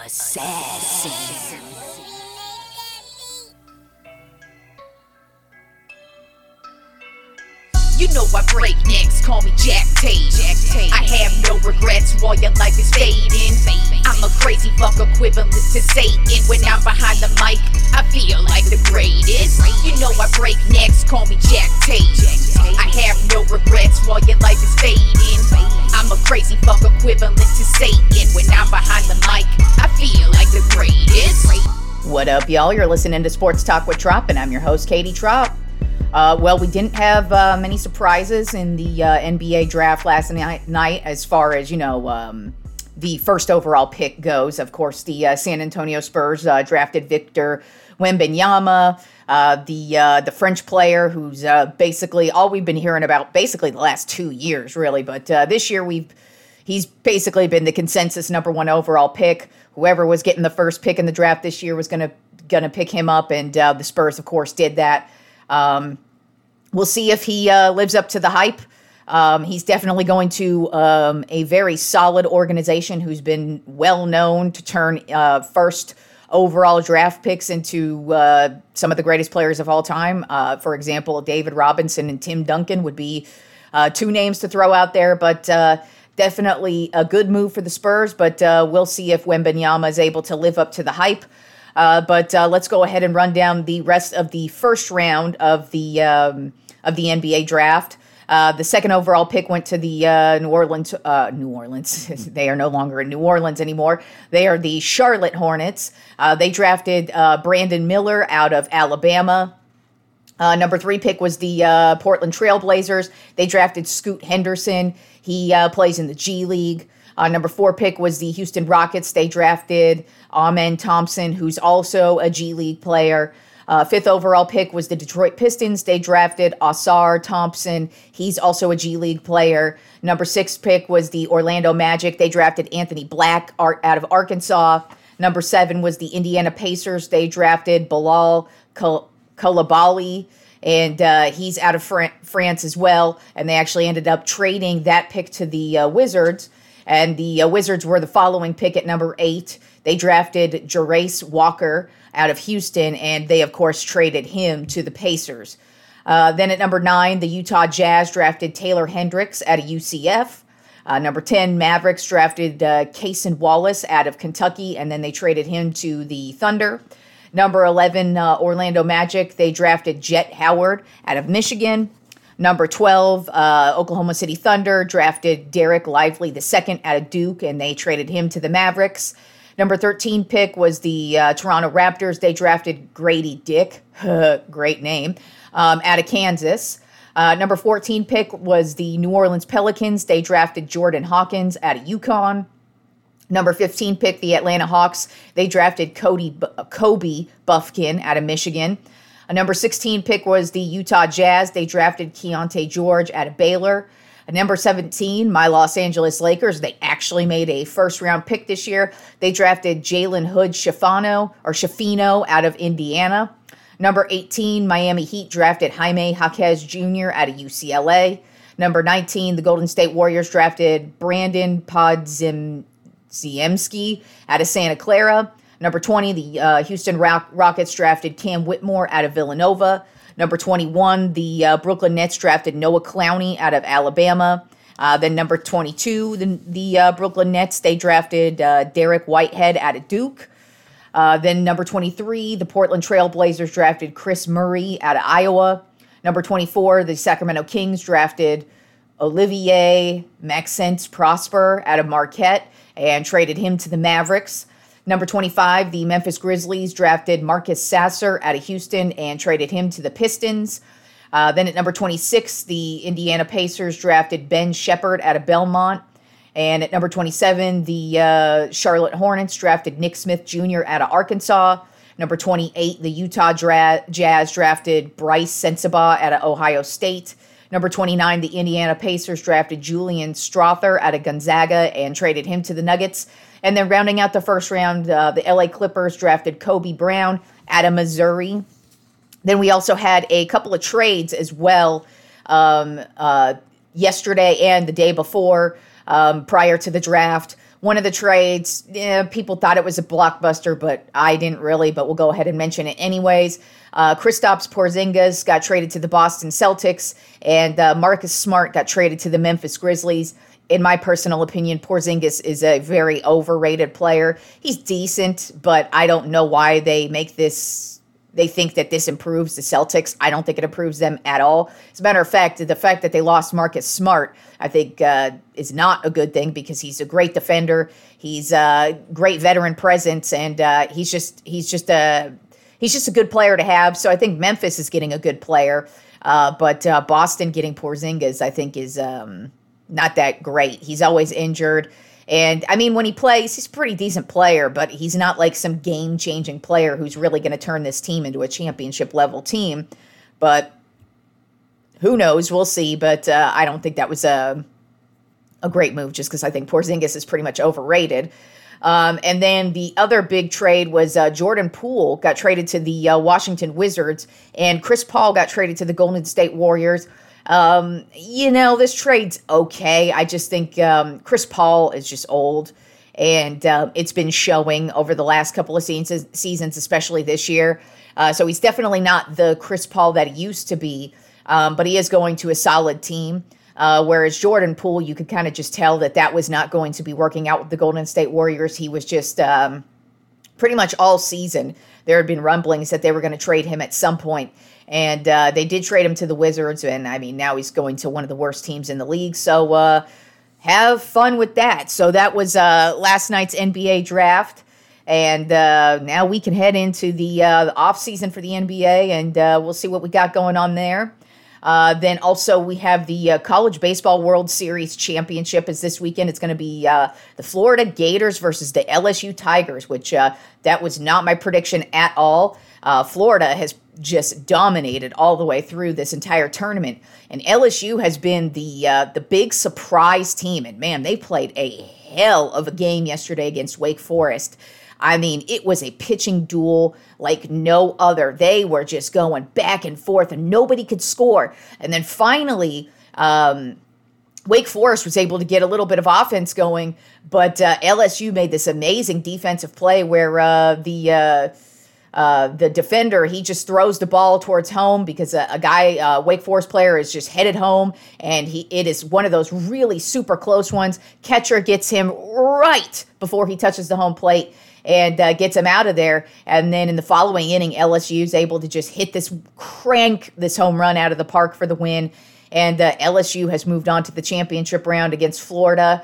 Assassin. You know I break necks, call me Jack Tate. I have no regrets while your life is fading. I'm a crazy fuck equivalent to Satan. When I'm behind the mic, I feel like the greatest. You know I break necks, call me Jack Tate. I have no regrets while your life is fading. I'm a crazy fuck equivalent to Satan. When I'm behind the mic, I feel like the greatest. What up, y'all? You're listening to Sports Talk with Trop, and I'm your host, Katie Trop. Well, we didn't have many surprises in the NBA draft last night as far as, the first overall pick goes. Of course, the San Antonio Spurs drafted Victor Wembanyama, the French player who's basically all we've been hearing about basically the last 2 years, really. But this year he's basically been the consensus number one overall pick. Whoever was getting the first pick in the draft this year was gonna pick him up, and the Spurs, of course, did that. We'll see if he lives up to the hype. He's definitely going to a very solid organization who's been well known to turn first overall draft picks into some of the greatest players of all time. For example, David Robinson and Tim Duncan would be two names to throw out there, but definitely a good move for the Spurs. But we'll see if Wembanyama is able to live up to the hype. But let's go ahead and run down the rest of the first round of the NBA draft. The second overall pick went to the New Orleans. They are no longer in New Orleans anymore. They are the Charlotte Hornets. They drafted Brandon Miller out of Alabama. Number 3 pick was the Portland Trail Blazers. They drafted Scoot Henderson. He plays in the G League. Number 4 pick was the Houston Rockets. They drafted Amen Thompson, who's also a G League player. 5th overall pick was the Detroit Pistons. They drafted Ausar Thompson. He's also a G League player. Number 6 pick was the Orlando Magic. They drafted Anthony Black out of Arkansas. Number 7 was the Indiana Pacers. They drafted Bilal Coulibaly, and he's out of France as well. And they actually ended up trading that pick to the Wizards. And the Wizards were the following pick at number 8. They drafted Jarace Walker out of Houston, and they, of course, traded him to the Pacers. Then at number 9, the Utah Jazz drafted Taylor Hendricks out of UCF. Number 10, Mavericks drafted Cason Wallace out of Kentucky, and then they traded him to the Thunder. Number 11, Orlando Magic, they drafted Jet Howard out of Michigan. Number 12, Oklahoma City Thunder drafted Derek Lively II out of Duke, and they traded him to the Mavericks. Number 13 pick was the Toronto Raptors. They drafted Grady Dick, great name, out of Kansas. Number 14 pick was the New Orleans Pelicans. They drafted Jordan Hawkins out of UConn. Number 15 pick, the Atlanta Hawks. They drafted Kobe Buffkin out of Michigan. Number 16 pick was the Utah Jazz. They drafted Keontae George out of Baylor. Number 17, my Los Angeles Lakers. They actually made a first-round pick this year. They drafted Jalen Hood-Schifino out of Indiana. Number 18, Miami Heat drafted Jaime Jaquez Jr. out of UCLA. Number 19, the Golden State Warriors drafted Brandon Podziemski out of Santa Clara. Number 20, the Houston Rockets drafted Cam Whitmore out of Villanova. Number 21, the Brooklyn Nets drafted Noah Clowney out of Alabama. Then number 22, the Brooklyn Nets, they drafted Derek Whitehead out of Duke. Then number 23, the Portland Trail Blazers drafted Chris Murray out of Iowa. Number 24, the Sacramento Kings drafted Olivier Maxence Prosper out of Marquette and traded him to the Mavericks. Number 25, the Memphis Grizzlies drafted Marcus Sasser out of Houston and traded him to the Pistons. Then at number 26, the Indiana Pacers drafted Ben Shepherd out of Belmont. And at number 27, the Charlotte Hornets drafted Nick Smith Jr. out of Arkansas. Number 28, the Utah Jazz drafted Bryce Sensabaugh out of Ohio State. Number 29, the Indiana Pacers drafted Julian Strawther out of Gonzaga and traded him to the Nuggets. And then rounding out the first round, the LA Clippers drafted Kobe Brown out of Missouri. Then we also had a couple of trades as well yesterday and the day before prior to the draft. one of the trades. People thought it was a blockbuster, but I didn't really, but we'll go ahead and mention it anyways. Kristaps Porzingis got traded to the Boston Celtics, and Marcus Smart got traded to the Memphis Grizzlies. In my personal opinion, Porzingis is a very overrated player. He's decent, but I don't know why they think that this improves the Celtics. I don't think it improves them at all. As a matter of fact, the fact that they lost Marcus Smart, I think, is not a good thing because he's a great defender. He's a great veteran presence, and he's just a good player to have. So I think Memphis is getting a good player, but Boston getting Porzingis, I think, is not that great. He's always injured. And, I mean, when he plays, he's a pretty decent player, but he's not like some game-changing player who's really going to turn this team into a championship-level team. But who knows? We'll see. But I don't think that was a great move just because I think Porzingis is pretty much overrated. And then the other big trade was Jordan Poole got traded to the Washington Wizards, and Chris Paul got traded to the Golden State Warriors. This trade's okay. I just think Chris Paul is just old, and it's been showing over the last couple of seasons, especially this year. So he's definitely not the Chris Paul that he used to be, but he is going to a solid team. Whereas Jordan Poole, you could kind of just tell that was not going to be working out with the Golden State Warriors. He was just pretty much all season. There had been rumblings that they were going to trade him at some point. And they did trade him to the Wizards, and, I mean, now he's going to one of the worst teams in the league. So have fun with that. So that was last night's NBA draft, and now we can head into the offseason for the NBA, and we'll see what we got going on there. Then also we have the College Baseball World Series Championship is this weekend. It's going to be the Florida Gators versus the LSU Tigers, which that was not my prediction at all. Florida has just dominated all the way through this entire tournament, and LSU has been the big surprise team. And man, they played a hell of a game yesterday against Wake Forest. I mean, it was a pitching duel like no other. They were just going back and forth, and nobody could score. And then finally, Wake Forest was able to get a little bit of offense going, but LSU made this amazing defensive play where the defender, he just throws the ball towards home because a guy, Wake Forest player, is just headed home, and it is one of those really super close ones. Catcher gets him right before he touches the home plate and gets him out of there. And then in the following inning, LSU is able to just crank this home run out of the park for the win. And LSU has moved on to the championship round against Florida.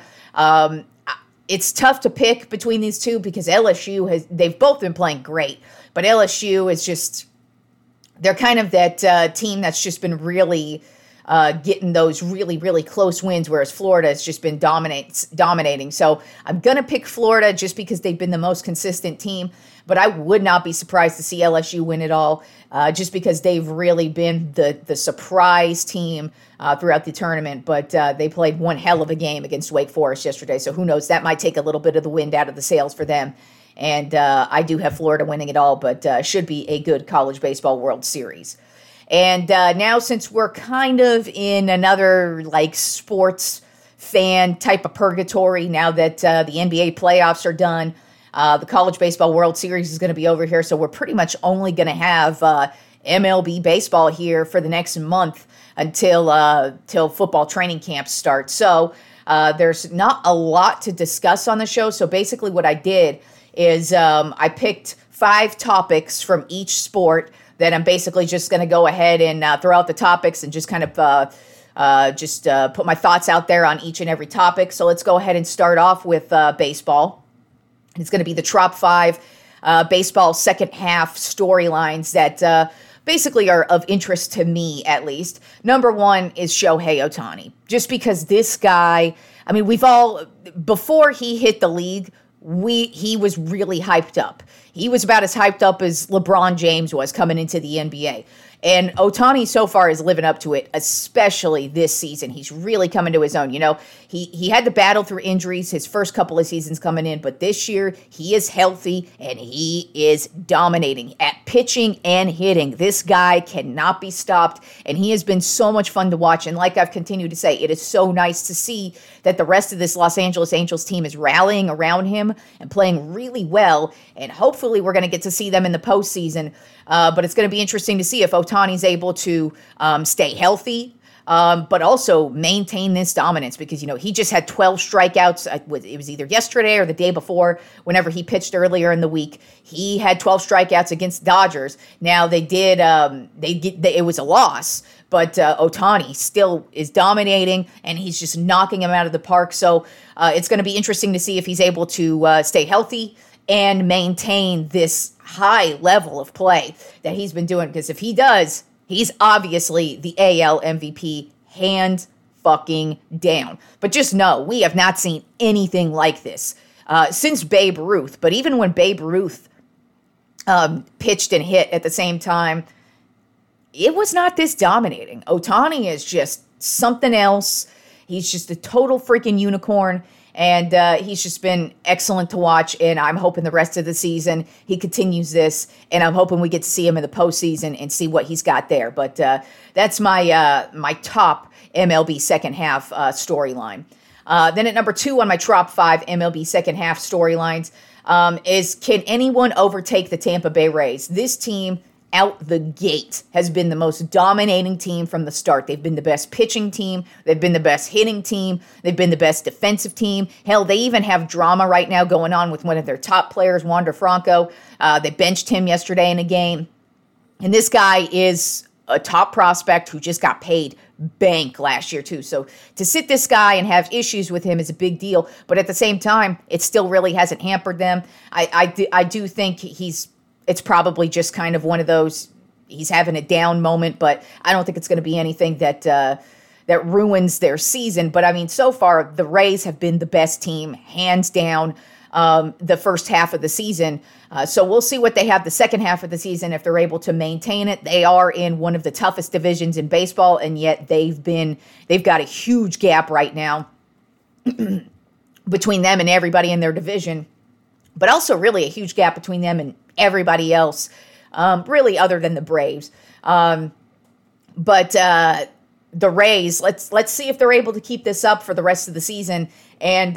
It's tough to pick between these two because they've both been playing great. But LSU is just, they're kind of that team that's just been really getting those really, really close wins, whereas Florida has just been dominating. So I'm going to pick Florida just because they've been the most consistent team. But I would not be surprised to see LSU win it all just because they've really been the surprise team throughout the tournament. But they played one hell of a game against Wake Forest yesterday. So who knows? That might take a little bit of the wind out of the sails for them. And I do have Florida winning it all, but should be a good College Baseball World Series. And now since we're kind of in another sports fan type of purgatory now that the NBA playoffs are done, the College Baseball World Series is going to be over here. So we're pretty much only going to have MLB baseball here for the next month until football training camps start. So there's not a lot to discuss on the show. So basically what I did is I picked 5 topics from each sport that I'm basically just going to go ahead and throw out the topics and just kind of put my thoughts out there on each and every topic. So let's go ahead and start off with baseball. It's going to be the top 5 baseball second half storylines that basically are of interest to me, at least. Number 1 is Shohei Ohtani. Just because this guy, I mean, before he hit the league, he was really hyped up. He was about as hyped up as LeBron James was coming into the NBA. And Ohtani so far is living up to it, especially this season. He's really coming to his own. You know, he had to battle through injuries his first couple of seasons coming in, but this year he is healthy and he is dominating at pitching and hitting. This guy cannot be stopped, and he has been so much fun to watch. And like I've continued to say, it is so nice to see that the rest of this Los Angeles Angels team is rallying around him and playing really well. And hopefully we're going to get to see them in the postseason. But it's going to be interesting to see if Ohtani's able to stay healthy, but also maintain this dominance, because, you know, he just had 12 strikeouts. It was either yesterday or the day before, whenever he pitched earlier in the week. He had 12 strikeouts against Dodgers. Now it was a loss, but Ohtani still is dominating, and he's just knocking him out of the park. So it's going to be interesting to see if he's able to stay healthy and maintain this high level of play that he's been doing. Because if he does, he's obviously the AL MVP, hands fucking down. But just know, we have not seen anything like this since Babe Ruth. But even when Babe Ruth pitched and hit at the same time, it was not this dominating. Ohtani is just something else. He's just a total freaking unicorn. And he's just been excellent to watch, and I'm hoping the rest of the season he continues this, and I'm hoping we get to see him in the postseason and see what he's got there. But that's my my top MLB second half storyline. Then at number 2 on my top 5 MLB second half storylines is, can anyone overtake the Tampa Bay Rays? This team out the gate has been the most dominating team from the start. They've been the best pitching team. They've been the best hitting team. They've been the best defensive team. Hell, they even have drama right now going on with one of their top players, Wander Franco. They benched him yesterday in a game. And this guy is a top prospect who just got paid bank last year too. So to sit this guy and have issues with him is a big deal. But at the same time, it still really hasn't hampered them. I do think it's probably just kind of one of those, he's having a down moment, but I don't think it's going to be anything that ruins their season. But I mean, so far, the Rays have been the best team, hands down, the first half of the season. So we'll see what they have the second half of the season, if they're able to maintain it. They are in one of the toughest divisions in baseball, and yet they've got a huge gap right now between them and everybody in their division, but also really a huge gap between them and everybody else, really other than the Braves. But the Rays, let's see if they're able to keep this up for the rest of the season, and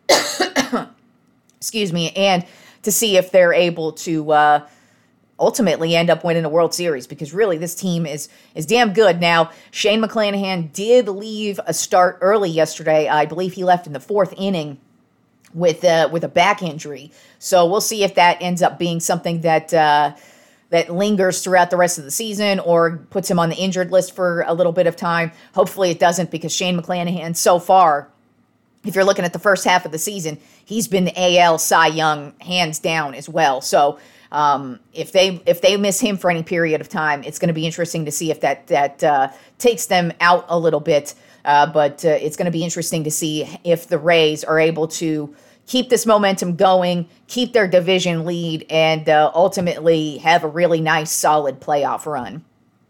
excuse me, and to see if they're able to ultimately end up winning a World Series, because really this team is damn good. Now, Shane McClanahan did leave a start early yesterday. I believe he left in the 4th inning with a back injury. So we'll see if that ends up being something that lingers throughout the rest of the season or puts him on the injured list for a little bit of time. Hopefully it doesn't, because Shane McClanahan so far, if you're looking at the first half of the season, he's been the AL Cy Young hands down as well. So if they miss him for any period of time, it's going to be interesting to see if that takes them out a little bit. But it's going to be interesting to see if the Rays are able to keep this momentum going, keep their division lead, and ultimately have a really nice, solid playoff run.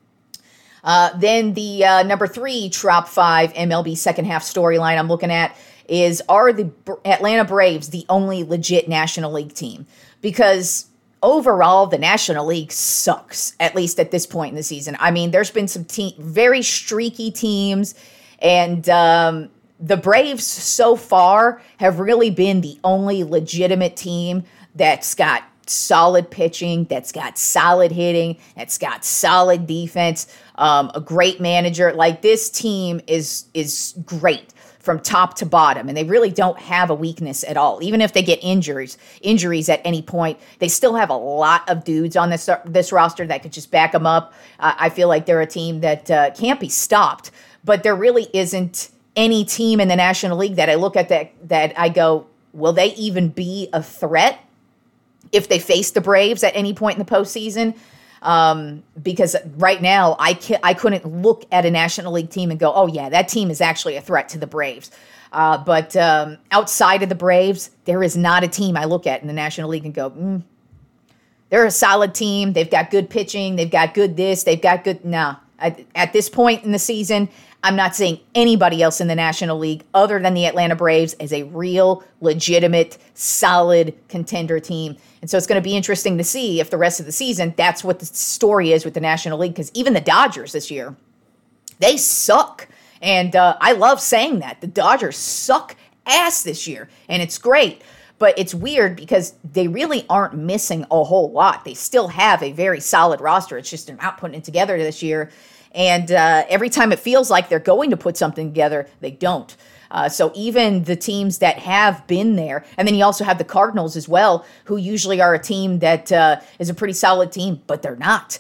Then the number 3 top 5 MLB second half storyline I'm looking at is, are the Atlanta Braves the only legit National League team? Because overall, the National League sucks, at least at this point in the season. I mean, there's been some very streaky teams, and the Braves so far have really been the only legitimate team that's got solid pitching, that's got solid hitting, that's got solid defense, a great manager. Like, this team is great from top to bottom, and they really don't have a weakness at all. Even if they get injuries at any point, they still have a lot of dudes on this roster that could just back them up. I feel like they're a team that can't be stopped, but there really isn't any team in the National League that I look at that I go, will they even be a threat if they face the Braves at any point in the postseason? Because right now I couldn't look at a National League team and go, oh yeah, that team is actually a threat to the Braves. But outside of the Braves, there is not a team I look at in the National League and go, They're a solid team. They've got good pitching. They've got good this. They've got good. No, at this point in the season, I'm not seeing anybody else in the National League other than the Atlanta Braves as a real, legitimate, solid contender team. And so it's going to be interesting to see if the rest of the season, that's what the story is with the National League. Because even the Dodgers this year, they suck. And I love saying that. The Dodgers suck ass this year. And it's great. But it's weird because they really aren't missing a whole lot. They still have a very solid roster. It's just they're not putting it together this year. And every time it feels like they're going to put something together, they don't. So even the teams that have been there, and then you also have the Cardinals as well, who usually are a team that is a pretty solid team, but they're not.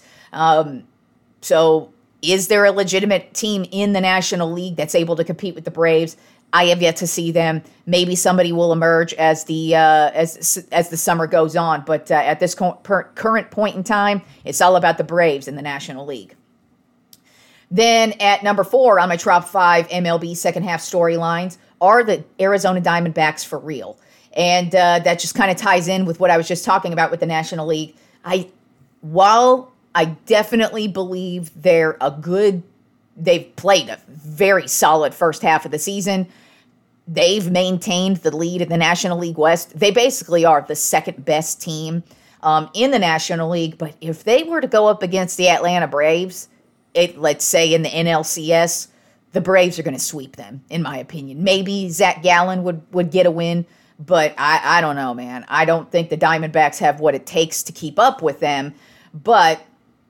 So is there a legitimate team in the National League that's able to compete with the Braves? I have yet to see them. Maybe somebody will emerge as the summer goes on. But at this current point in time, it's all about the Braves in the National League. Then at number 4 on my top 5 MLB second half storylines are the Arizona Diamondbacks for real. And that just kind of ties in with what I was just talking about with the National League. While I definitely believe they've played a very solid first half of the season. They've maintained the lead in the National League West. They basically are the second best team in the National League. But if they were to go up against the Atlanta Braves, let's say in the NLCS, the Braves are going to sweep them, in my opinion. Maybe Zach Gallen would get a win, but I don't know, man. I don't think the Diamondbacks have what it takes to keep up with them. But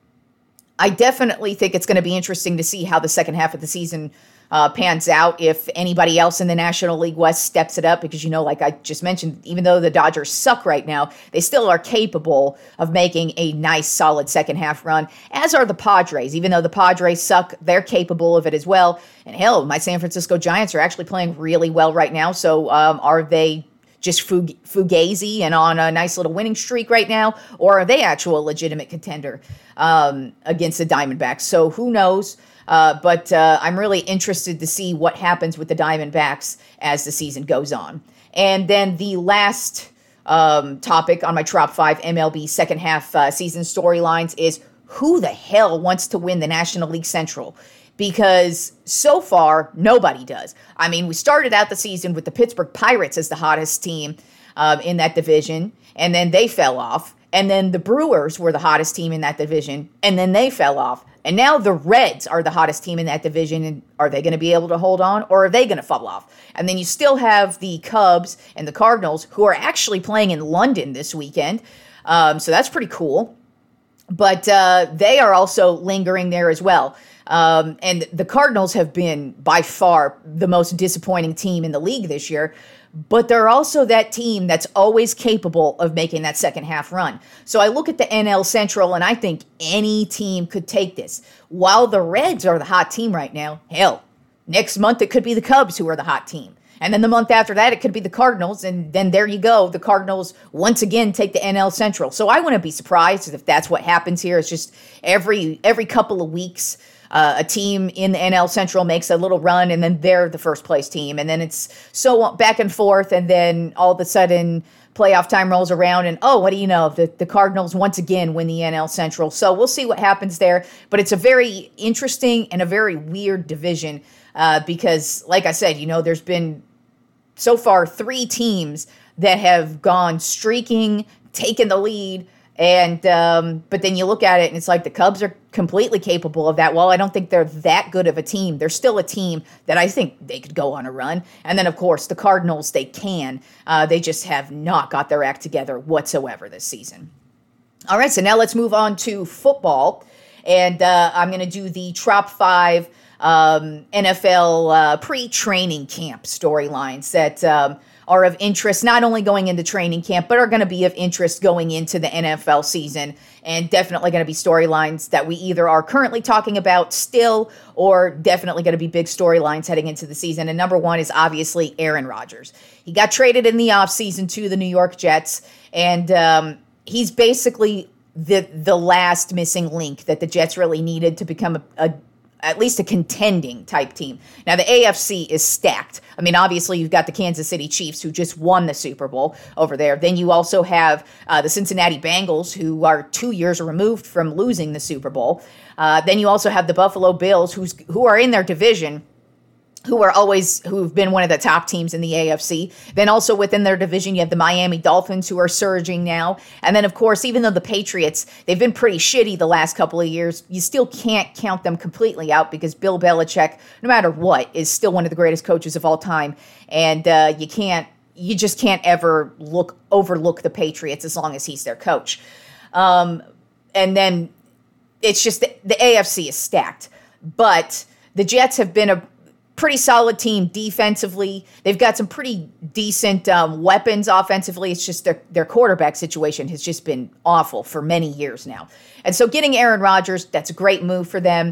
I definitely think it's going to be interesting to see how the second half of the season pans out, if anybody else in the National League West steps it up, because, like I just mentioned, even though the Dodgers suck right now, they still are capable of making a nice, solid second half run, as are the Padres. Even though the Padres suck, they're capable of it as well. And hell, my San Francisco Giants are actually playing really well right now. So are they just fugazi and on a nice little winning streak right now, or are they actual legitimate contender against the Diamondbacks? So who knows? But I'm really interested to see what happens with the Diamondbacks as the season goes on. And then the last topic on my top 5 MLB second half season storylines is who the hell wants to win the National League Central? Because so far, nobody does. I mean, we started out the season with the Pittsburgh Pirates as the hottest team in that division, and then they fell off. And then the Brewers were the hottest team in that division, and then they fell off. And now the Reds are the hottest team in that division, and are they going to be able to hold on, or are they going to fall off? And then you still have the Cubs and the Cardinals, who are actually playing in London this weekend, so that's pretty cool. But they are also lingering there as well. And the Cardinals have been by far the most disappointing team in the league this year, but they're also that team that's always capable of making that second half run. So I look at the NL Central and I think any team could take this. While the Reds are the hot team right now, hell, next month it could be the Cubs who are the hot team. And then the month after that, it could be the Cardinals. And then there you go. The Cardinals once again take the NL Central. So I wouldn't be surprised if that's what happens here. It's just every couple of weeks, a team in the NL Central makes a little run, and then they're the first place team. And then it's so back and forth. And then all of a sudden, playoff time rolls around, and what do you know? The Cardinals once again win the NL Central. So we'll see what happens there. But it's a very interesting and a very weird division because, like I said, there's been so far 3 teams that have gone streaking, taken the lead, and but then you look at it and it's like the Cubs are completely capable of that. Well, I don't think they're that good of a team. They're still a team that I think they could go on a run. And then, of course, the Cardinals, they can. They just have not got their act together whatsoever this season. All right, so now let's move on to football. And I'm going to do the top 5 NFL pre-training camp storylines that are of interest, not only going into training camp, but are going to be of interest going into the NFL season, and definitely going to be storylines that we either are currently talking about still or definitely going to be big storylines heading into the season. And number 1 is obviously Aaron Rodgers. He got traded in the offseason to the New York Jets, and he's basically the last missing link that the Jets really needed to become at least a contending type team. Now, the AFC is stacked. I mean, obviously, you've got the Kansas City Chiefs, who just won the Super Bowl over there. Then you also have the Cincinnati Bengals, who are 2 years removed from losing the Super Bowl. Then you also have the Buffalo Bills, who are in their division, who've been one of the top teams in the AFC. Then also within their division, you have the Miami Dolphins, who are surging now. And then, of course, even though the Patriots, they've been pretty shitty the last couple of years, you still can't count them completely out, because Bill Belichick, no matter what, is still one of the greatest coaches of all time. And you just can't ever overlook the Patriots as long as he's their coach. And then it's just the AFC is stacked. But the Jets have been a pretty solid team defensively. They've got some pretty decent weapons offensively. It's just their quarterback situation has just been awful for many years now. And so getting Aaron Rodgers, that's a great move for them.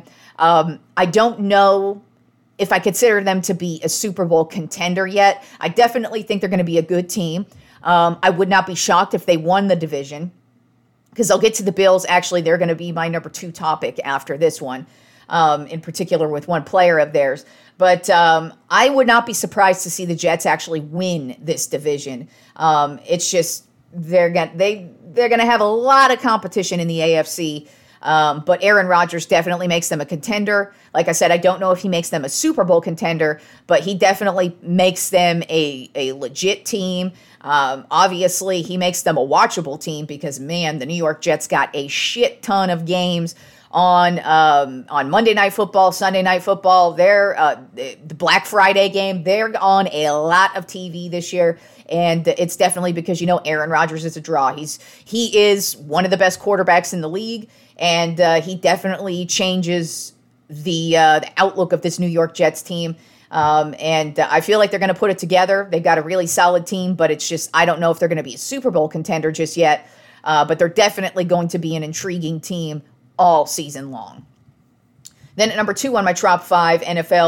I don't know if I consider them to be a Super Bowl contender yet. I definitely think they're going to be a good team. I would not be shocked if they won the division, because I'll get to the Bills. Actually, they're going to be my number 2 topic after this one, in particular with one player of theirs. But I would not be surprised to see the Jets actually win this division. It's just they're gonna have a lot of competition in the AFC. But Aaron Rodgers definitely makes them a contender. Like I said, I don't know if he makes them a Super Bowl contender, but he definitely makes them a legit team. Obviously, he makes them a watchable team, because, man, the New York Jets got a shit ton of games on Monday Night Football, Sunday Night Football. The Black Friday game, they're on a lot of TV this year, and it's definitely because, Aaron Rodgers is a draw. He is one of the best quarterbacks in the league, and he definitely changes the outlook of this New York Jets team. And I feel like they're going to put it together. They've got a really solid team, but it's just, I don't know if they're going to be a Super Bowl contender just yet, but they're definitely going to be an intriguing team all season long. Then at number 2 on my top 5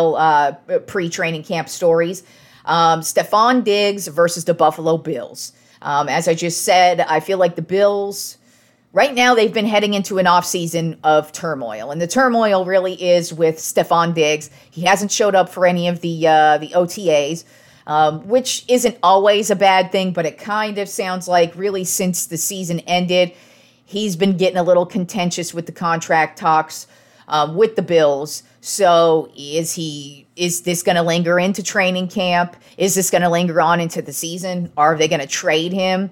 NFL pre-training camp stories, Stefon Diggs versus the Buffalo Bills. As I just said, I feel like the Bills, right now, they've been heading into an offseason of turmoil. And the turmoil really is with Stefon Diggs. He hasn't showed up for any of the OTAs, which isn't always a bad thing, but it kind of sounds like really since the season ended, he's been getting a little contentious with the contract talks with the Bills. So is this going to linger into training camp? Is this going to linger on into the season? Are they going to trade him?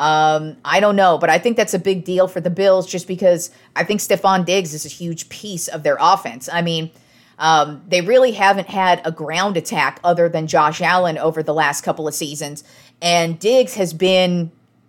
I don't know, but I think that's a big deal for the Bills, just because I think Stefon Diggs is a huge piece of their offense. I mean, they really haven't had a ground attack other than Josh Allen over the last couple of seasons, and Diggs has been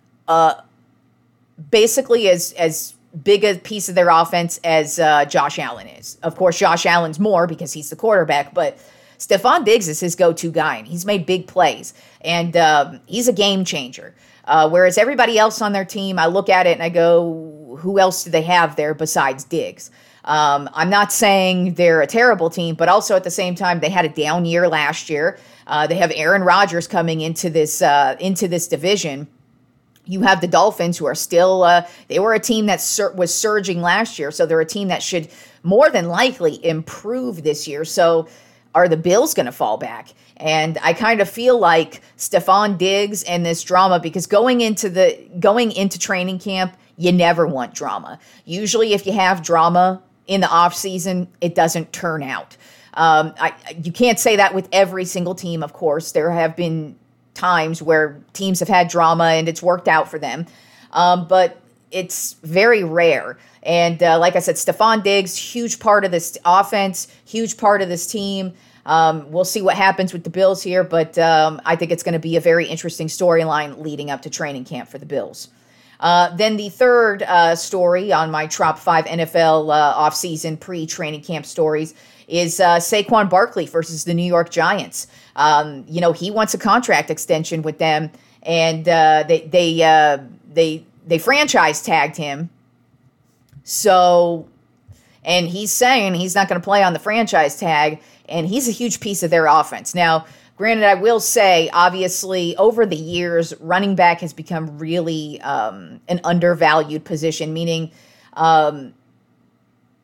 basically as big a piece of their offense as Josh Allen is. Of course, Josh Allen's more because he's the quarterback, but Stefon Diggs is his go-to guy, and he's made big plays, and he's a game changer. Whereas everybody else on their team, I look at it and I go, who else do they have there besides Diggs? I'm not saying they're a terrible team, but also at the same time, they had a down year last year. They have Aaron Rodgers coming into this division. You have the Dolphins, who are still, they were a team that was surging last year, so they're a team that should more than likely improve this year. So are the Bills going to fall back? And I kind of feel like Stefon Diggs and this drama, because going into training camp, you never want drama. Usually if you have drama in the off season, it doesn't turn out. You can't say that with every single team, of course. There have been times where teams have had drama and it's worked out for them. But it's very rare. And like I said, Stefon Diggs, huge part of this offense, huge part of this team. We'll see what happens with the Bills here, but I think it's going to be a very interesting storyline leading up to training camp for the Bills. Then the third story on my top 5 NFL offseason pre-training camp stories is Saquon Barkley versus the New York Giants. He wants a contract extension with them, and they franchise tagged him. So, and he's saying he's not going to play on the franchise tag, and he's a huge piece of their offense. Now, granted, I will say, obviously, over the years, running back has become really an undervalued position, meaning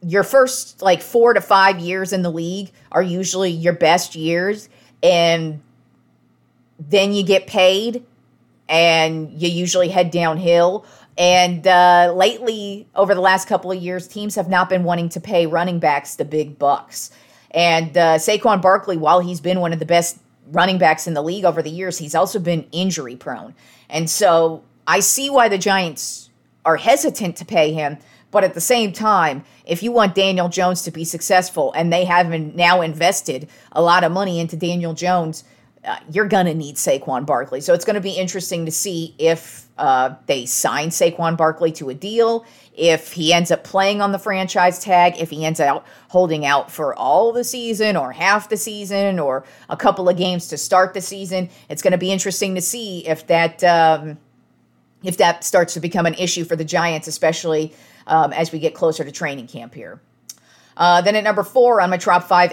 your first like 4 to 5 years in the league are usually your best years, and then you get paid and you usually head downhill. And lately, over the last couple of years, teams have not been wanting to pay running backs the big bucks. And Saquon Barkley, while he's been one of the best running backs in the league over the years, he's also been injury prone. And so I see why the Giants are hesitant to pay him. But at the same time, if you want Daniel Jones to be successful, and they haven't now invested a lot of money into Daniel Jones, you're going to need Saquon Barkley. So it's going to be interesting to see if they sign Saquon Barkley to a deal, if he ends up playing on the franchise tag, if he ends up holding out for all the season or half the season or a couple of games to start the season. It's going to be interesting to see if that starts to become an issue for the Giants, especially as we get closer to training camp here. Then at number 4 on my top 5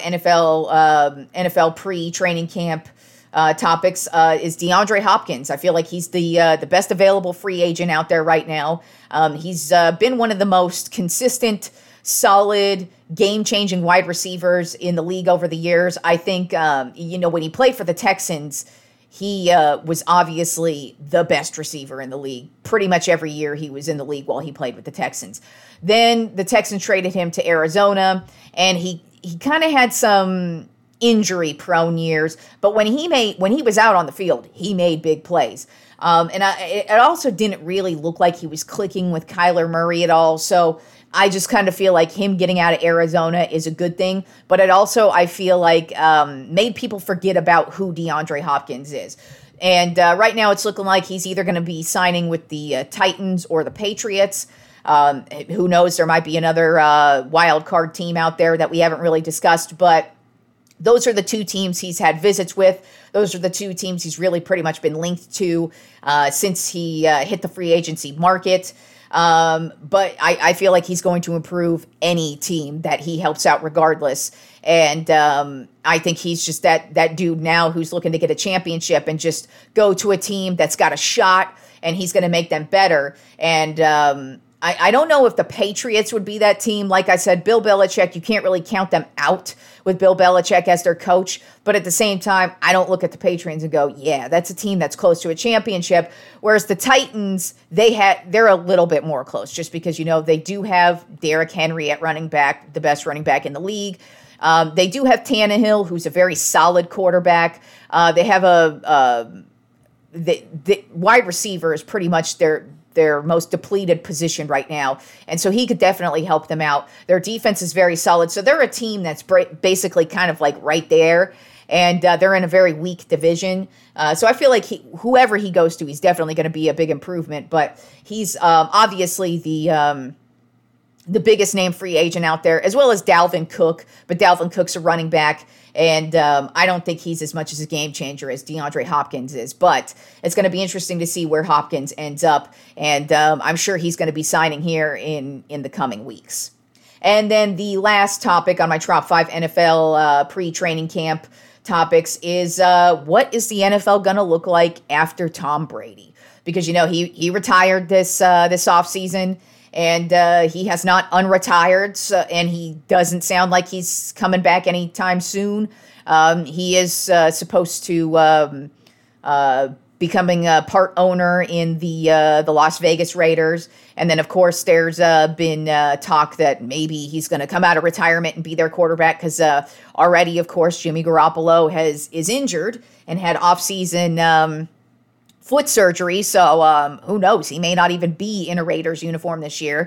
NFL pre-training camp topics is DeAndre Hopkins. I feel like he's the best available free agent out there right now. He's been one of the most consistent, solid, game-changing wide receivers in the league over the years. I think, when he played for the Texans, he was obviously the best receiver in the league. Pretty much every year he was in the league while he played with the Texans. Then the Texans traded him to Arizona, and he kind of had some injury-prone years, but when he was out on the field, he made big plays. It also didn't really look like he was clicking with Kyler Murray at all. So I just kind of feel like him getting out of Arizona is a good thing. But it also, I feel like, made people forget about who DeAndre Hopkins is. And right now it's looking like he's either going to be signing with the Titans or the Patriots. Who knows? There might be another wild card team out there that we haven't really discussed. But those are the two teams he's had visits with. Those are the two teams he's really pretty much been linked to since he hit the free agency market. But I feel like he's going to improve any team that he helps out regardless. And I think he's just that dude now who's looking to get a championship and just go to a team that's got a shot, and he's going to make them better. And I don't know if the Patriots would be that team. Like I said, Bill Belichick, you can't really count them out with Bill Belichick as their coach. But at the same time, I don't look at the Patriots and go, yeah, that's a team that's close to a championship. Whereas the Titans, they're a little bit more close just because, they do have Derrick Henry at running back, the best running back in the league. They do have Tannehill, who's a very solid quarterback. They have the wide receiver is pretty much their most depleted position right now. And so he could definitely help them out. Their defense is very solid. So they're a team that's basically kind of like right there. And they're in a very weak division. So I feel like whoever he goes to, he's definitely going to be a big improvement. But he's obviously the biggest name free agent out there, as well as Dalvin Cook. But Dalvin Cook's a running back. And I don't think he's as much as a game changer as DeAndre Hopkins is. But it's going to be interesting to see where Hopkins ends up. And I'm sure he's going to be signing here in the coming weeks. And then the last topic on my top 5 NFL pre-training camp topics is what is the NFL going to look like after Tom Brady? Because, he retired this offseason. And he has not unretired, and he doesn't sound like he's coming back anytime soon. He is supposed to becoming a part owner in the Las Vegas Raiders. And then, of course, there's been talk that maybe he's going to come out of retirement and be their quarterback because already, of course, Jimmy Garoppolo is injured and had off-season foot surgery, so who knows? He may not even be in a Raiders uniform this year.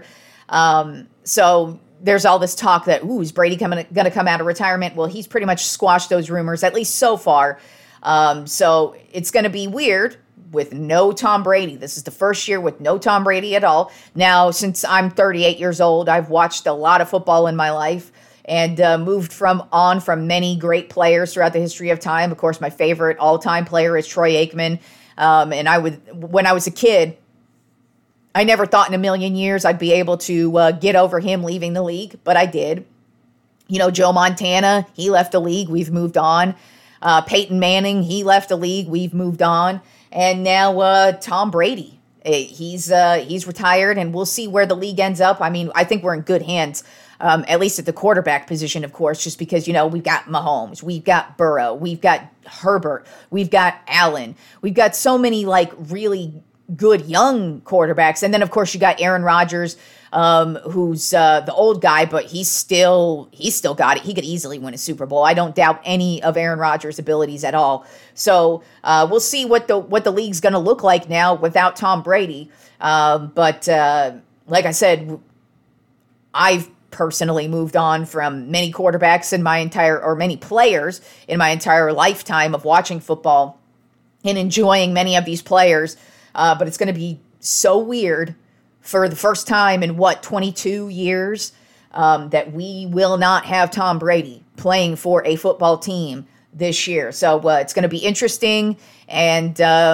So there's all this talk that, is Brady going to come out of retirement? Well, he's pretty much squashed those rumors, at least so far. So it's going to be weird with no Tom Brady. This is the first year with no Tom Brady at all. Now, since I'm 38 years old, I've watched a lot of football in my life and moved from many great players throughout the history of time. Of course, my favorite all-time player is Troy Aikman. And when I was a kid, I never thought in a million years I'd be able to get over him leaving the league, but I did. Joe Montana, he left the league. We've moved on. Peyton Manning, he left the league. We've moved on. And now Tom Brady, he's retired, and we'll see where the league ends up. I mean, I think we're in good hands. at least at the quarterback position, of course, just because, we've got Mahomes, we've got Burrow, we've got Herbert, we've got Allen. We've got so many, really good young quarterbacks. And then, of course, you got Aaron Rodgers, who's the old guy, but he's still got it. He could easily win a Super Bowl. I don't doubt any of Aaron Rodgers' abilities at all. So we'll see what the league's going to look like now without Tom Brady. But like I said, I've personally moved on from many quarterbacks many players in my entire lifetime of watching football and enjoying many of these players. But it's going to be so weird for the first time in 22 years that we will not have Tom Brady playing for a football team this year. So it's going to be interesting, and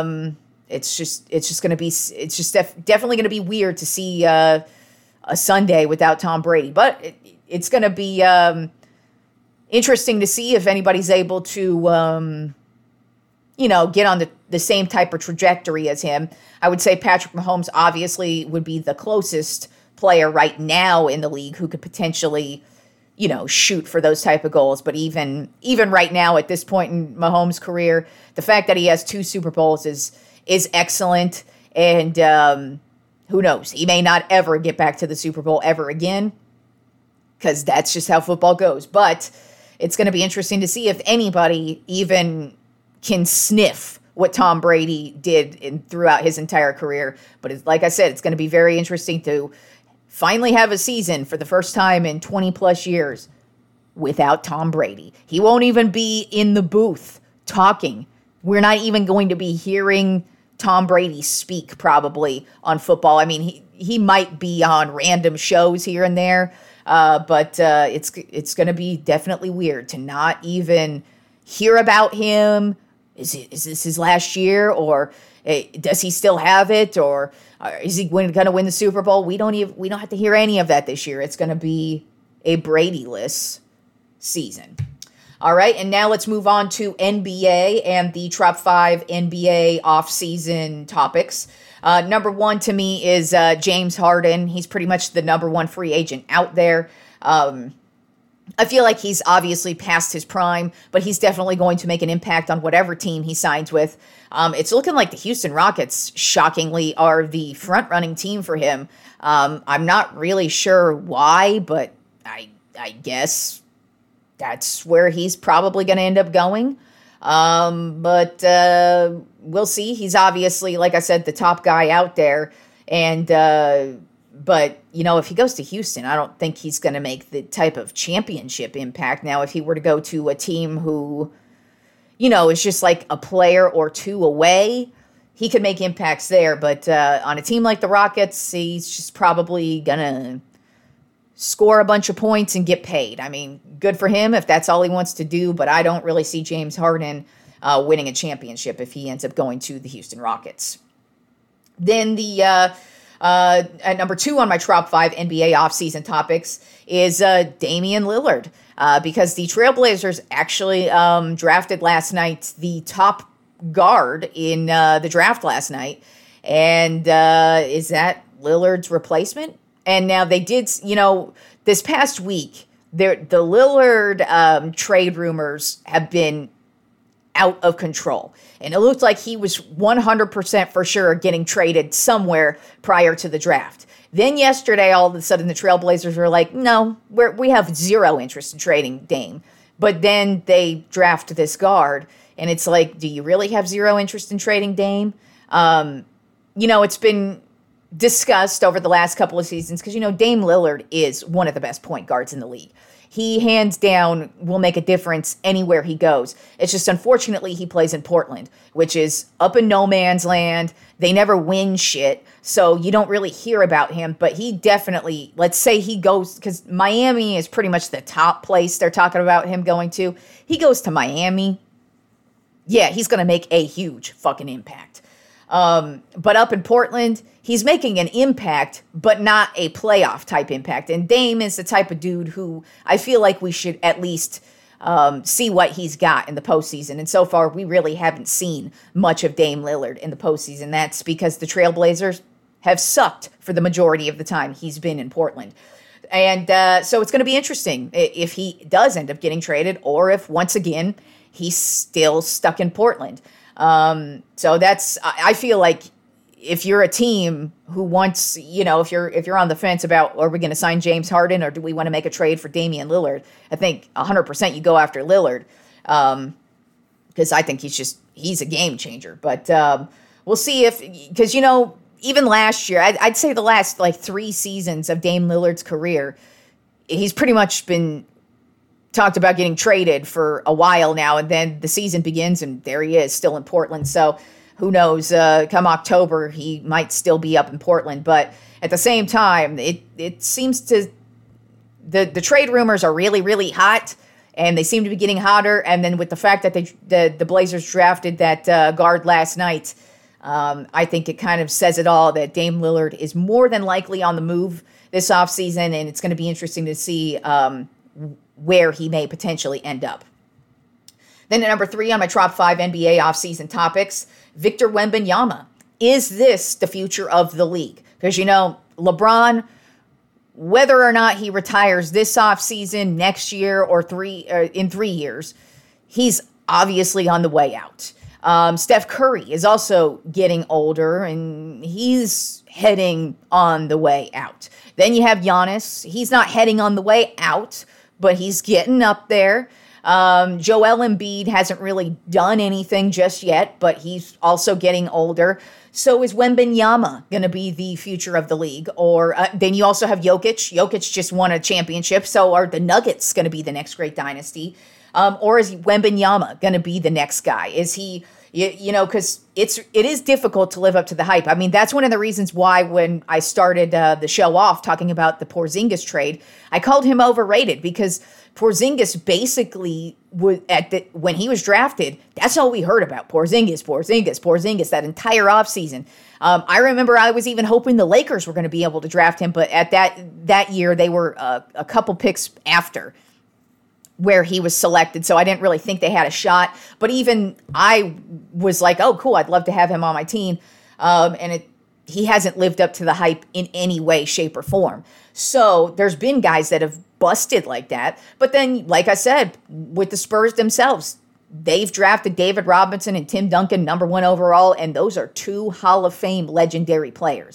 definitely going to be weird to see a Sunday without Tom Brady. But it's going to be interesting to see if anybody's able to get on the same type of trajectory as him. I would say Patrick Mahomes obviously would be the closest player right now in the league who could potentially, shoot for those type of goals. But even right now at this point in Mahomes' career, the fact that he has 2 Super Bowls is excellent. And who knows? He may not ever get back to the Super Bowl ever again, because that's just how football goes. But it's going to be interesting to see if anybody even can sniff what Tom Brady did throughout his entire career. But like I said, it's going to be very interesting to finally have a season for the first time in 20 plus years without Tom Brady. He won't even be in the booth talking. We're not even going to be hearing Tom Brady speak probably on football. I mean, he might be on random shows here and there, but it's going to be definitely weird to not even hear about him. Is this his last year, or does he still have it, or is he going to win the Super Bowl? We don't have to hear any of that this year. It's going to be a Brady-less season. All right, and now let's move on to NBA and the top 5 NBA offseason topics. Number 1 to me is James Harden. He's pretty much the number 1 free agent out there. I feel like he's obviously past his prime, but he's definitely going to make an impact on whatever team he signs with. It's looking like the Houston Rockets, shockingly, are the front-running team for him. I'm not really sure why, but I guess that's where he's probably going to end up going. But we'll see. He's obviously, like I said, the top guy out there, and but, if he goes to Houston, I don't think he's going to make the type of championship impact. Now, if he were to go to a team who, is just like a player or 2 away, he could make impacts there. But on a team like the Rockets, he's just probably going to score a bunch of points and get paid. I mean, good for him if that's all he wants to do, but I don't really see James Harden winning a championship if he ends up going to the Houston Rockets. Then at number 2 on my top 5 NBA offseason topics is Damian Lillard, because the Trailblazers actually drafted last night the top guard in the draft last night. And is that Lillard's replacement? And now they did, this past week, the Lillard trade rumors have been out of control. And it looked like he was 100% for sure getting traded somewhere prior to the draft. Then yesterday, all of a sudden, the Trailblazers were like, no, we have zero interest in trading Dame. But then they draft this guard, and it's like, do you really have zero interest in trading Dame? It's been discussed over the last couple of seasons because, Dame Lillard is one of the best point guards in the league. He, hands down, will make a difference anywhere he goes. It's just, unfortunately, he plays in Portland, which is up in no man's land. They never win shit, so you don't really hear about him. But he definitely, let's say he goes, because Miami is pretty much the top place they're talking about him going to. He goes to Miami. Yeah, he's going to make a huge fucking impact. But up in Portland, he's making an impact, but not a playoff type impact. And Dame is the type of dude who I feel like we should at least see what he's got in the postseason. And so far, we really haven't seen much of Dame Lillard in the postseason. That's because the Trailblazers have sucked for the majority of the time he's been in Portland. And so it's going to be interesting if he does end up getting traded or if, once again, he's still stuck in Portland. So I feel like if you're a team who wants, if you're on the fence about, are we going to sign James Harden or do we want to make a trade for Damian Lillard? I think 100% you go after Lillard because I think he's a game changer. But we'll see because, even last year, I'd say the last 3 seasons of Dame Lillard's career, he's pretty much been talked about getting traded for a while now, and then the season begins, and there he is, still in Portland. So who knows? Come October, he might still be up in Portland. But at the same time, it seems to the trade rumors are really, really hot, and they seem to be getting hotter. And then with the fact that the Blazers drafted that guard last night, I think it kind of says it all that Dame Lillard is more than likely on the move this offseason, and it's going to be interesting to see where he may potentially end up. Then at number 3 on my top 5 NBA offseason topics, Victor Wembanyama. Is this the future of the league? Because, LeBron, whether or not he retires this offseason, next year, or in 3 years, he's obviously on the way out. Steph Curry is also getting older, and he's heading on the way out. Then you have Giannis. He's not heading on the way out, but he's getting up there. Joel Embiid hasn't really done anything just yet, but he's also getting older. So is Wembanyama going to be the future of the league? Or then you also have Jokic. Jokic just won a championship, so are the Nuggets going to be the next great dynasty? Or is Wembanyama going to be the next guy? Is he, because it is difficult to live up to the hype. I mean, that's one of the reasons why when I started the show off talking about the Porzingis trade, I called him overrated because Porzingis basically when he was drafted, that's all we heard about. Porzingis, that entire offseason. I remember I was even hoping the Lakers were going to be able to draft him, but at that year, they were a couple picks after where he was selected, so I didn't really think they had a shot. But even I was like, oh, cool, I'd love to have him on my team. He hasn't lived up to the hype in any way, shape, or form. So there's been guys that have busted like that. But then, like I said, with the Spurs themselves, they've drafted David Robinson and Tim Duncan number 1 overall, and those are 2 Hall of Fame legendary players.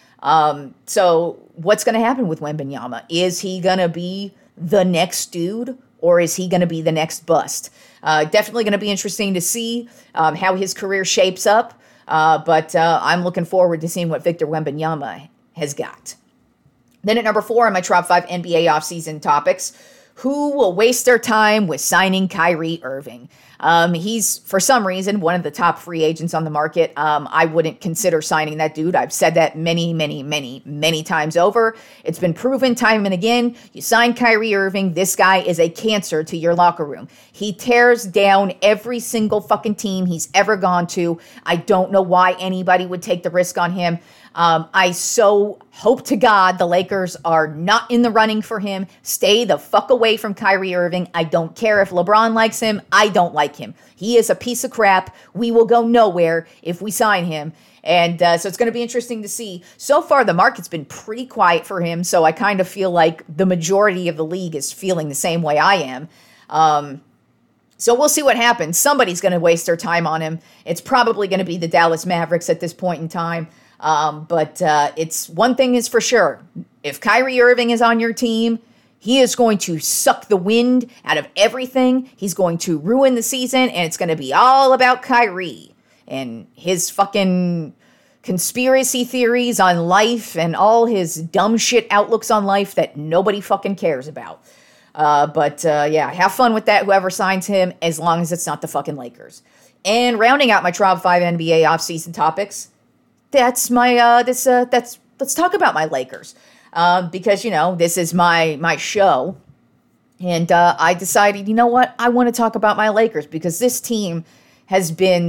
So what's going to happen with Wembanyama? Is he going to be the next dude, or is he going to be the next bust? Definitely going to be interesting to see how his career shapes up. But I'm looking forward to seeing what Victor Wembanyama has got. Then at number 4 on my top 5 NBA offseason topics, who will waste their time with signing Kyrie Irving? He's, for some reason, one of the top free agents on the market. I wouldn't consider signing that dude. I've said that many times over. It's been proven time and again. You sign Kyrie Irving, this guy is a cancer to your locker room. He tears down every single fucking team he's ever gone to. I don't know why anybody would take the risk on him. I so hope to God the Lakers are not in the running for him. Stay the fuck away from Kyrie Irving. I don't care if LeBron likes him. I don't like him. He is a piece of crap. We will go nowhere if we sign him. And so it's going to be interesting to see. So far, the market's been pretty quiet for him. So I kind of feel like the majority of the league is feeling the same way I am. So we'll see what happens. Somebody's going to waste their time on him. It's probably going to be the Dallas Mavericks at this point in time. But it's one thing is for sure. If Kyrie Irving is on your team, he is going to suck the wind out of everything. He's going to ruin the season, and it's going to be all about Kyrie and his fucking conspiracy theories on life and all his dumb shit outlooks on life that nobody fucking cares about. But have fun with that, whoever signs him, as long as it's not the fucking Lakers. And rounding out my top 5 NBA offseason topics, that's my let's talk about my Lakers, because this is my show, and I decided, you know what, I want to talk about my Lakers because this team has been,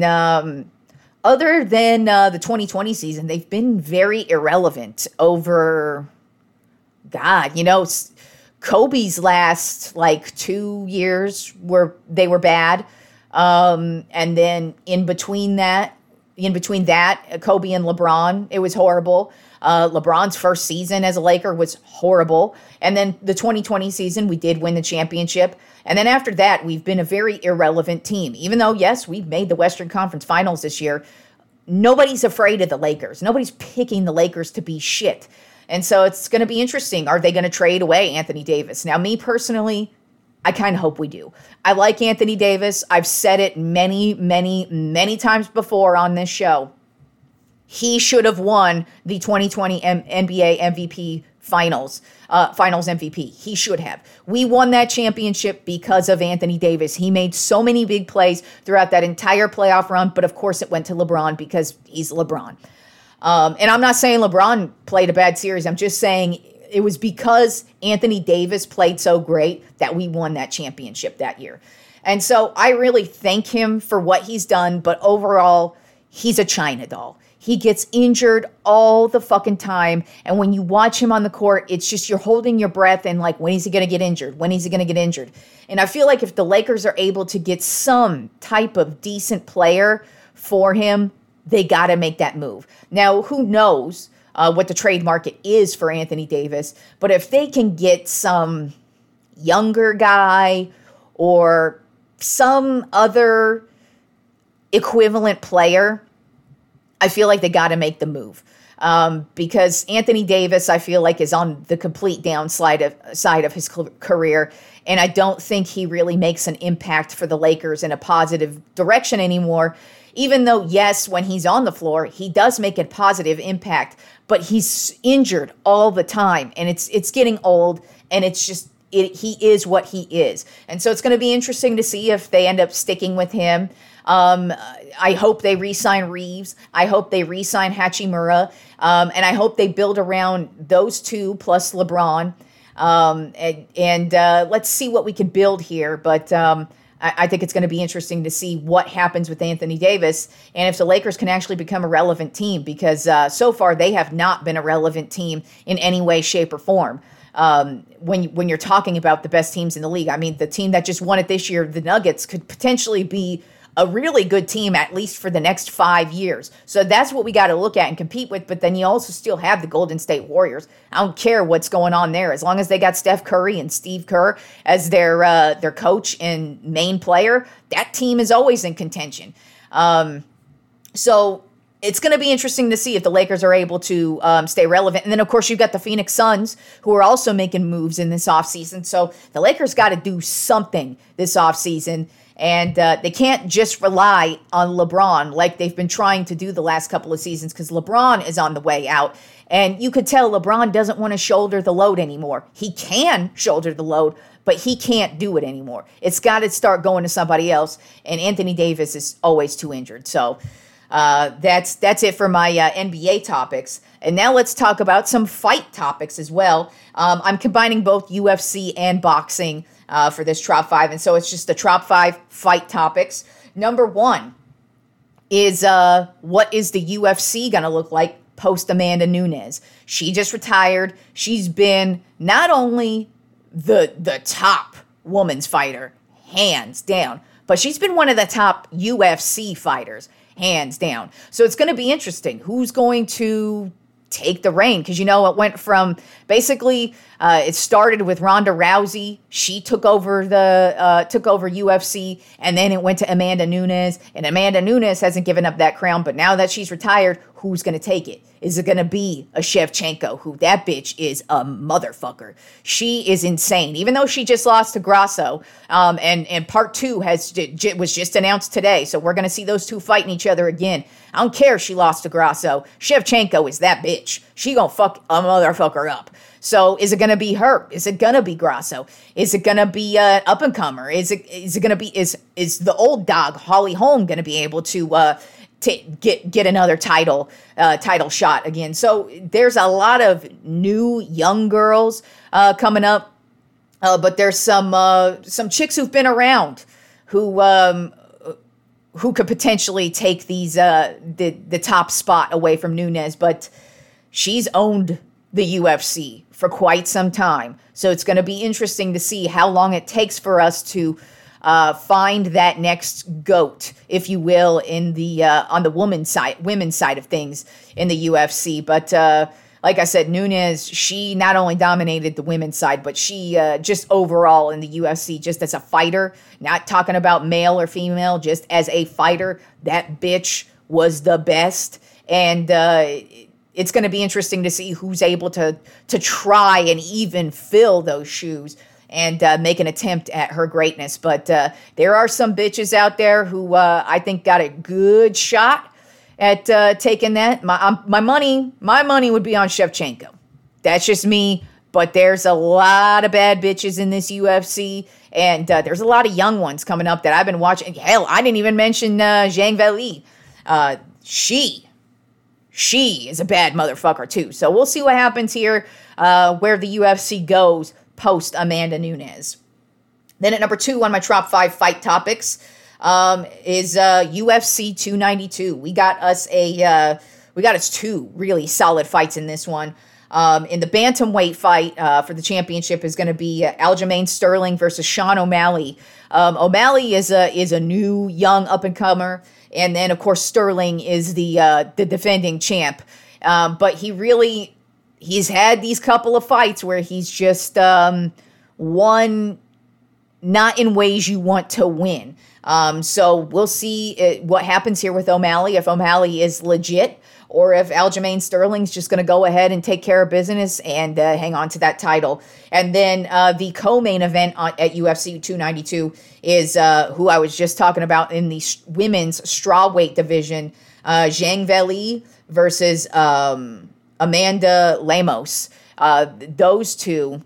other than the 2020 season, they've been very irrelevant over, Kobe's last 2 years they were bad, and then in between that, Kobe and LeBron, it was horrible. LeBron's first season as a Laker was horrible. And then the 2020 season, we did win the championship. And then after that, we've been a very irrelevant team. Even though, yes, we've made the Western Conference Finals this year, nobody's afraid of the Lakers. Nobody's picking the Lakers to be shit. And so it's going to be interesting. Are they going to trade away Anthony Davis? Now, me personally, I kind of hope we do. I like Anthony Davis. I've said it many, many, many times before on this show. He should have won the 2020 NBA MVP Finals MVP. He should have. We won that championship because of Anthony Davis. He made so many big plays throughout that entire playoff run, but of course it went to LeBron because he's LeBron. And I'm not saying LeBron played a bad series. I'm just saying it was because Anthony Davis played so great that we won that championship that year. And so I really thank him for what he's done, but overall, he's a China doll. He gets injured all the fucking time. And when you watch him on the court, it's just you're holding your breath and like, when is he going to get injured? When is he going to get injured? And I feel like if the Lakers are able to get some type of decent player for him, they got to make that move. Now, who knows what the trade market is for Anthony Davis, but if they can get some younger guy or some other equivalent player, I feel like they got to make the move. Because Anthony Davis, I feel like, is on the complete downside of his career. And I don't think he really makes an impact for the Lakers in a positive direction anymore. Even though, yes, when he's on the floor, he does make a positive impact. But he's injured all the time. And it's getting old. And it's just, he is what he is. And so it's going to be interesting to see if they end up sticking with him. I hope they re-sign Reeves. I hope they re-sign Hachimura. And I hope they build around those two plus LeBron. And let's see what we can build here. But I think it's going to be interesting to see what happens with Anthony Davis and if the Lakers can actually become a relevant team, because so far they have not been a relevant team in any way, shape, or form. When you're talking about the best teams in the league, I mean, the team that just won it this year, the Nuggets, could potentially be a really good team, at least for the next 5 years. So that's what we got to look at and compete with. But then you also still have the Golden State Warriors. I don't care what's going on there. As long as they got Steph Curry and Steve Kerr as their coach and main player, that team is always in contention. So it's going to be interesting to see if the Lakers are able to stay relevant. And then, of course, you've got the Phoenix Suns, who are also making moves in this offseason. So the Lakers got to do something this offseason. And they can't just rely on LeBron like they've been trying to do the last couple of seasons, because LeBron is on the way out. And you could tell LeBron doesn't want to shoulder the load anymore. He can shoulder the load, but he can't do it anymore. It's got to start going to somebody else. And Anthony Davis is always too injured. So that's it for my NBA topics. And now let's talk about some fight topics as well. I'm combining both UFC and boxing for this Trop 5. And so it's just the Trop 5 fight topics. Number one is what is the UFC going to look like post Amanda Nunes? She just retired. She's been not only the top women's fighter, hands down, but she's been one of the top UFC fighters, hands down. So it's going to be interesting. Who's going to take the reign? Because, you know, it went from basically it started with Ronda Rousey. She took over UFC, and then it went to Amanda Nunes. And Amanda Nunes hasn't given up that crown, but now that she's retired, who's going to take it? Is it going to be a Shevchenko? Who, that bitch is a motherfucker. She is insane. Even though she just lost to Grasso, and part 2 was just announced today, so we're going to see those two fighting each other again. I don't care if she lost to Grasso. Shevchenko is that bitch. She gonna fuck a motherfucker up. So is it gonna be her? Is it gonna be Grasso? Is it gonna be an up and comer? Is it gonna be is the old dog Holly Holm gonna be able to get another title shot again? So there's a lot of new young girls coming up, but there's some chicks who've been around who could potentially take these the top spot away from Nunes, but she's owned the UFC for quite some time. So it's going to be interesting to see how long it takes for us to find that next GOAT, if you will, in the on the women's side of things in the UFC. But like I said, Nunes, she not only dominated the women's side, but she just overall in the UFC, just as a fighter, not talking about male or female, just as a fighter, that bitch was the best. And it's going to be interesting to see who's able to try and even fill those shoes and make an attempt at her greatness. But there are some bitches out there who I think got a good shot at taking that. My money would be on Shevchenko. That's just me. But there's a lot of bad bitches in this UFC, and there's a lot of young ones coming up that I've been watching. Hell, I didn't even mention Zhang Weili. She is a bad motherfucker too. So we'll see what happens here, where the UFC goes post Amanda Nunes. Then at number 2 on my top 5 fight topics is UFC 292. We got us 2 really solid fights in this one. In the bantamweight fight for the championship is going to be Aljamain Sterling versus Sean O'Malley. O'Malley is a new young up and comer, and then of course Sterling is the defending champ. But he's had these couple of fights where he's just won not in ways you want to win. So we'll see what happens here with O'Malley, if O'Malley is legit, or if Aljamain Sterling's just going to go ahead and take care of business and hang on to that title. And then the co-main event at UFC 292 is who I was just talking about in the women's strawweight division, Zhang Weili versus Amanda Lemos. Those two,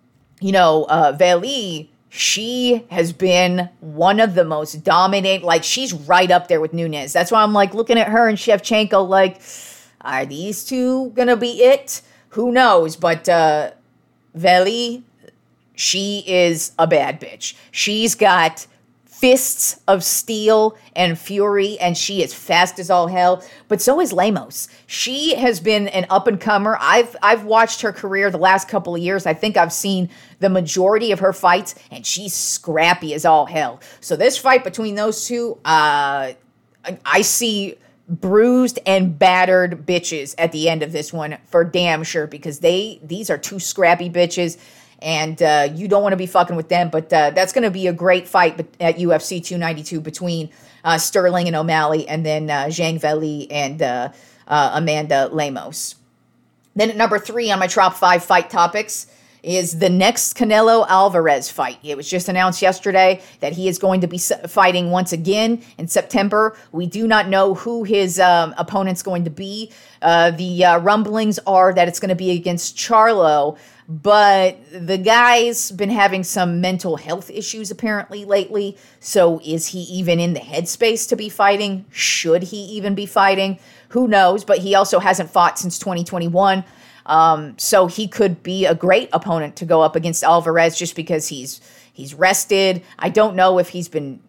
Weili, she has been one of the most dominant, like she's right up there with Nunes. That's why I'm like looking at her and Shevchenko like, are these two gonna be it? Who knows? But Weili, she is a bad bitch. She's got fists of steel and fury, and she is fast as all hell. But so is Lemos. She has been an up-and-comer. I've watched her career the last couple of years. I think I've seen the majority of her fights, and she's scrappy as all hell. So this fight between those two, I see bruised and battered bitches at the end of this one for damn sure, because these are two scrappy bitches. And you don't want to be fucking with them. But that's going to be a great fight at UFC 292 between Sterling and O'Malley, and then Zhang Weili and Amanda Lemos. Then at number 3 on my top 5 fight topics is the next Canelo Alvarez fight. It was just announced yesterday that he is going to be fighting once again in September. We do not know who his opponent's going to be. The rumblings are that it's going to be against Charlo, but the guy's been having some mental health issues apparently lately. So is he even in the headspace to be fighting? Should he even be fighting? Who knows? But he also hasn't fought since 2021. So he could be a great opponent to go up against Alvarez just because he's rested. I don't know if he's been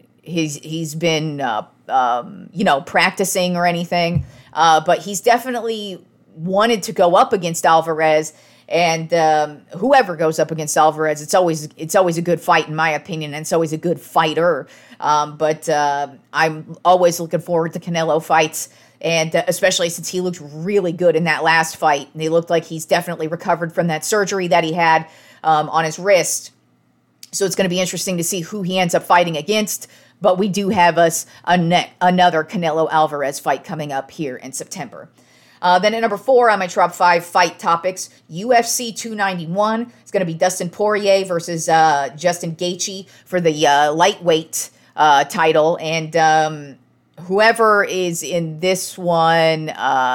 practicing or anything. But he's definitely wanted to go up against Alvarez. And whoever goes up against Alvarez, it's always a good fight in my opinion, and it's always a good fighter. But I'm always looking forward to Canelo fights, and especially since he looked really good in that last fight. And he looked like he's definitely recovered from that surgery that he had on his wrist. So it's going to be interesting to see who he ends up fighting against. But we do have us another Canelo Alvarez fight coming up here in September. Then at number 4 on my top 5 fight topics, UFC 291. It's going to be Dustin Poirier versus Justin Gaethje for the lightweight title. And whoever is in this one,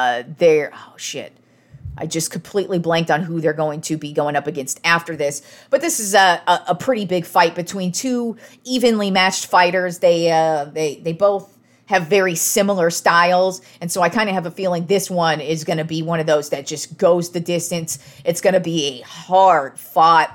I just completely blanked on who they're going to be going up against after this. But this is a pretty big fight between two evenly matched fighters. They both have very similar styles, and so I kind of have a feeling this one is going to be one of those that just goes the distance. It's going to be a hard fought,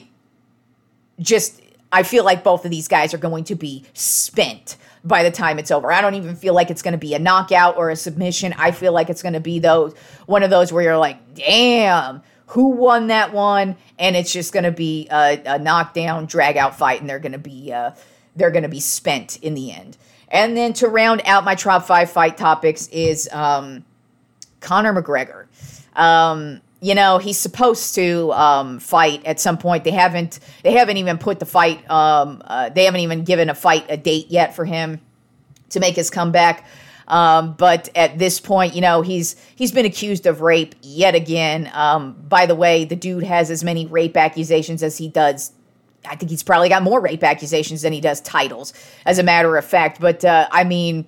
I feel like both of these guys are going to be spent by the time it's over. I don't even feel like it's going to be a knockout or a submission. I feel like it's going to be one of those where you're like, damn, who won that one? And it's just going to be a knockdown, drag out fight, and they're going to be spent in the end. And then to round out my top 5 fight topics is Conor McGregor. he's supposed to fight at some point. They haven't even put the fight. They haven't even given a fight a date yet for him to make his comeback. But at this point, he's been accused of rape yet again. By the way, the dude has as many rape accusations as he does. I think he's probably got more rape accusations than he does titles, as a matter of fact. But I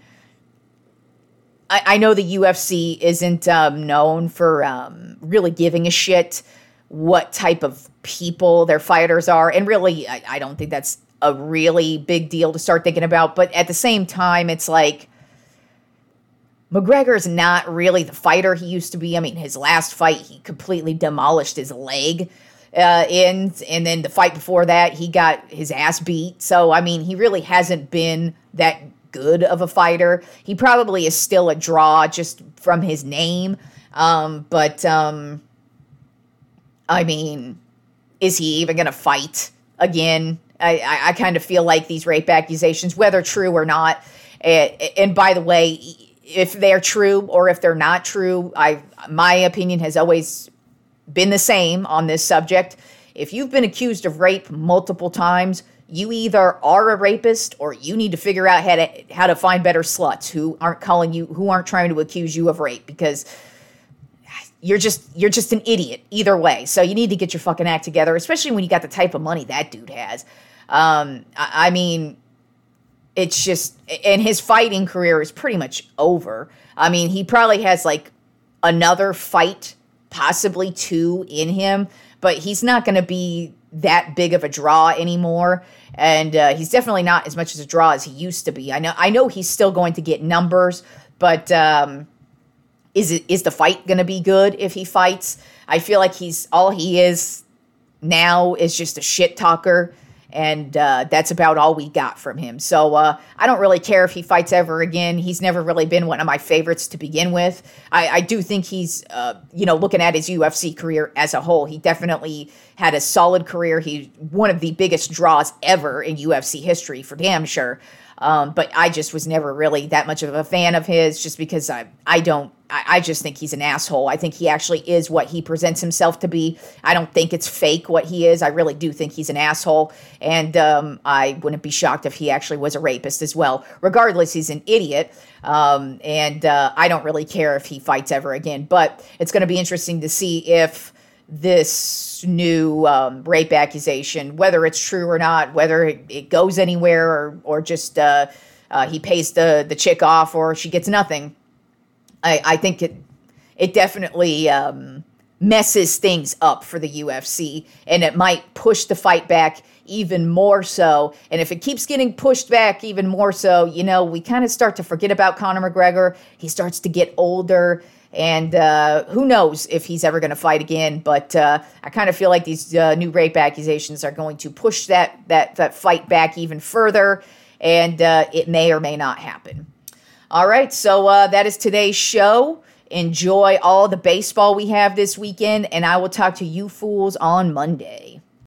know the UFC isn't known for really giving a shit what type of people their fighters are. And really, I don't think that's a really big deal to start thinking about. But at the same time, it's like McGregor's not really the fighter he used to be. I mean, his last fight, he completely demolished his leg. And then the fight before that, he got his ass beat. So, I mean, he really hasn't been that good of a fighter. He probably is still a draw just from his name. But I mean, is he even going to fight again? I kind of feel like these rape accusations, whether true or not, and by the way, if they're true or if they're not true, my opinion has always been the same on this subject. If you've been accused of rape multiple times, you either are a rapist or you need to figure out how to find better sluts who aren't trying to accuse you of rape, because you're just an idiot either way. So you need to get your fucking act together, especially when you got the type of money that dude has. I mean, it's just, and his fighting career is pretty much over. I mean, he probably has like another fight, possibly 2 in him, but he's not going to be that big of a draw anymore. And he's definitely not as much as a draw as he used to be. I know he's still going to get numbers, but is the fight going to be good if he fights? I feel like all he is now is just a shit talker. And that's about all we got from him. So I don't really care if he fights ever again. He's never really been one of my favorites to begin with. I do think he's, looking at his UFC career as a whole, he definitely had a solid career. He's one of the biggest draws ever in UFC history, for damn sure. But I just was never really that much of a fan of his, just because I just think he's an asshole. I think he actually is what he presents himself to be. I don't think it's fake what he is. I really do think he's an asshole. And I wouldn't be shocked if he actually was a rapist as well. Regardless, he's an idiot. And I don't really care if he fights ever again. But it's going to be interesting to see if this new rape accusation, whether it's true or not, whether it goes anywhere or just he pays the chick off or she gets nothing. I think it definitely messes things up for the UFC, and it might push the fight back even more so. And if it keeps getting pushed back even more so, we kind of start to forget about Conor McGregor. He starts to get older, and who knows if he's ever going to fight again. But I kind of feel like these new rape accusations are going to push that fight back even further, and it may or may not happen. All right, so that is today's show. Enjoy all the baseball we have this weekend, and I will talk to you fools on Monday.